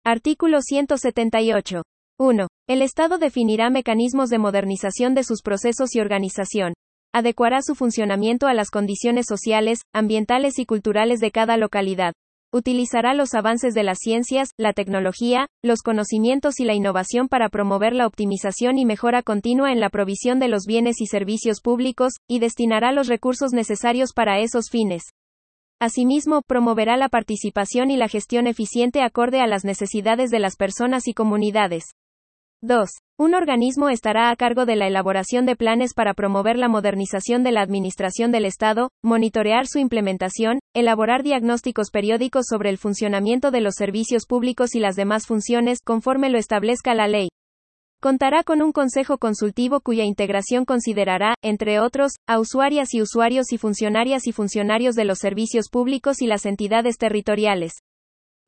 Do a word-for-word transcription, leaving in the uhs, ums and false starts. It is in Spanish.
Artículo ciento setenta y ocho. uno. El Estado definirá mecanismos de modernización de sus procesos y organización. Adecuará su funcionamiento a las condiciones sociales, ambientales y culturales de cada localidad. Utilizará los avances de las ciencias, la tecnología, los conocimientos y la innovación para promover la optimización y mejora continua en la provisión de los bienes y servicios públicos, y destinará los recursos necesarios para esos fines. Asimismo, promoverá la participación y la gestión eficiente acorde a las necesidades de las personas y comunidades. dos. Un organismo estará a cargo de la elaboración de planes para promover la modernización de la administración del Estado, monitorear su implementación, elaborar diagnósticos periódicos sobre el funcionamiento de los servicios públicos y las demás funciones, conforme lo establezca la ley. Contará con un consejo consultivo cuya integración considerará, entre otros, a usuarias y usuarios y funcionarias y funcionarios de los servicios públicos y las entidades territoriales.